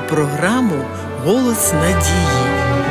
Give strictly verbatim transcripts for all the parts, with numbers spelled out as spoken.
програму «Голос надії».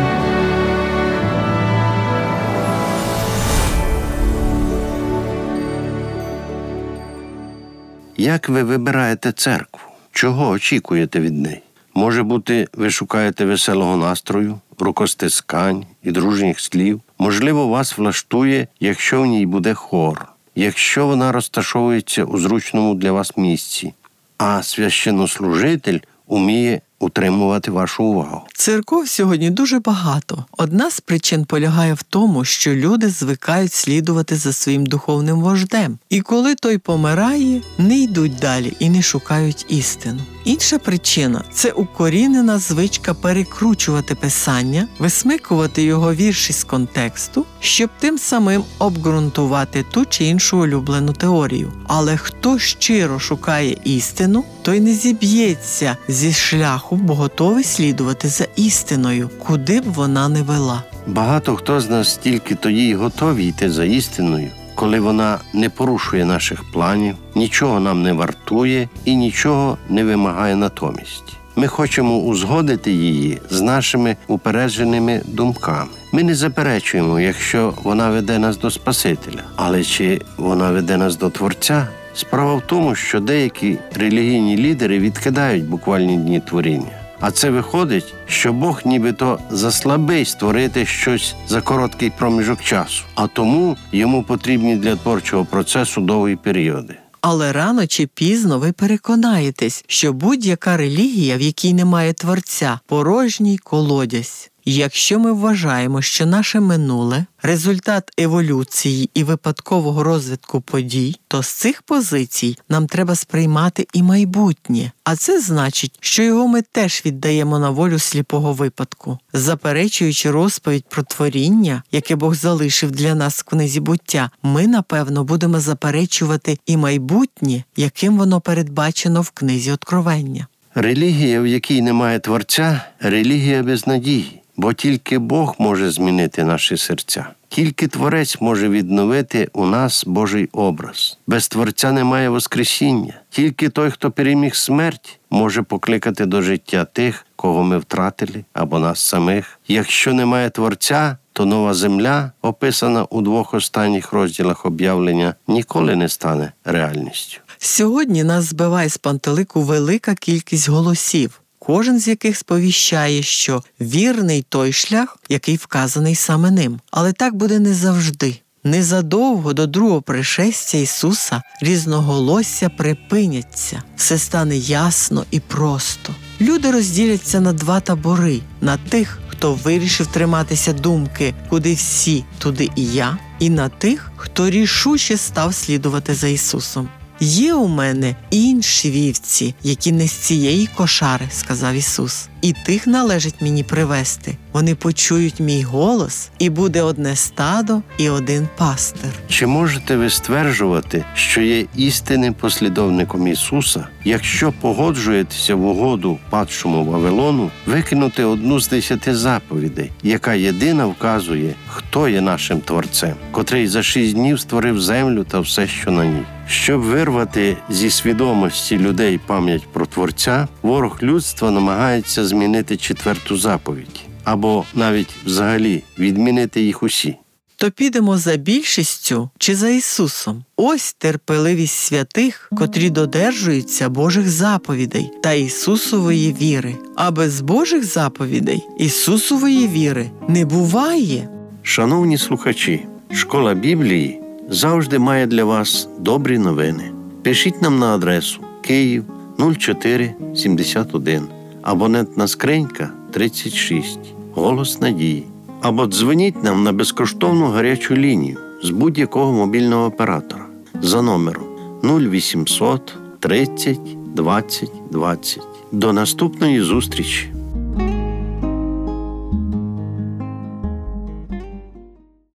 Як ви вибираєте церкву? Чого очікуєте від неї? Може бути, ви шукаєте веселого настрою, рукостискань і дружніх слів? Можливо, вас влаштує, якщо в ній буде хор, якщо вона розташовується у зручному для вас місці, а священнослужитель уміє утримувати вашу увагу. Церков сьогодні дуже багато. Одна з причин полягає в тому, що люди звикають слідувати за своїм духовним вождем. І коли той помирає, не йдуть далі і не шукають істину. Інша причина – це укорінена звичка перекручувати Писання, висмикувати його вірші з контексту, щоб тим самим обґрунтувати ту чи іншу улюблену теорію. Але хто щиро шукає істину, той не зіб'ється зі шляху, бо готовий слідувати за істиною, куди б вона не вела. Багато хто з нас тільки тоді й готові йти за істиною, коли вона не порушує наших планів, нічого нам не вартує і нічого не вимагає натомість. Ми хочемо узгодити її з нашими упередженими думками. Ми не заперечуємо, якщо вона веде нас до Спасителя. Але чи вона веде нас до Творця? Справа в тому, що деякі релігійні лідери відкидають буквальні дні творіння. А це виходить, що Бог нібито заслабий створити щось за короткий проміжок часу, а тому йому потрібні для творчого процесу довгі періоди. Але рано чи пізно ви переконаєтесь, що будь-яка релігія, в якій немає Творця, порожній колодязь. Якщо ми вважаємо, що наше минуле – результат еволюції і випадкового розвитку подій, то з цих позицій нам треба сприймати і майбутнє. А це значить, що його ми теж віддаємо на волю сліпого випадку. Заперечуючи розповідь про творіння, яке Бог залишив для нас в книзі буття, ми, напевно, будемо заперечувати і майбутнє, яким воно передбачено в книзі Откровення. Релігія, в якій немає Творця – релігія без надії. Бо тільки Бог може змінити наші серця. Тільки Творець може відновити у нас Божий образ. Без Творця немає воскресіння. Тільки той, хто переміг смерть, може покликати до життя тих, кого ми втратили, або нас самих. Якщо немає Творця, то нова земля, описана у двох останніх розділах об'явлення, ніколи не стане реальністю. Сьогодні нас збиває з пантелику велика кількість голосів, кожен з яких сповіщає, що вірний той шлях, який вказаний саме ним. Але так буде не завжди. Незадовго до другого пришестя Ісуса різноголосся припиняться. Все стане ясно і просто. Люди розділяться на два табори. На тих, хто вирішив триматися думки «куди всі, туди і я», і на тих, хто рішуче став слідувати за Ісусом. «Є у мене інші вівці, які не з цієї кошари», – сказав Ісус. «І тих належить мені привести. Вони почують мій голос, і буде одне стадо і один пастир». Чи можете ви стверджувати, що є істинним послідовником Ісуса, якщо погоджуєтеся в угоду падшому Вавилону викинути одну з десяти заповідей, яка єдина вказує, хто є нашим Творцем, котрий за шість днів створив землю та все, що на ній? Щоб вирвати зі свідомості людей пам'ять про Творця, ворог людства намагається змінити четверту заповідь, або навіть взагалі відмінити їх усі. То підемо за більшістю чи за Ісусом? Ось терпеливість святих, котрі додержуються Божих заповідей та Ісусової віри. А без Божих заповідей Ісусової віри не буває. Шановні слухачі, Школа Біблії завжди має для вас добрі новини. Пишіть нам на адресу Київ нуль чотири сімдесят один, абонентна скринька тридцять шість, Голос Надії. Або дзвоніть нам на безкоштовну гарячу лінію з будь-якого мобільного оператора за номером нуль вісімсот тридцять двадцять двадцять. До наступної зустрічі!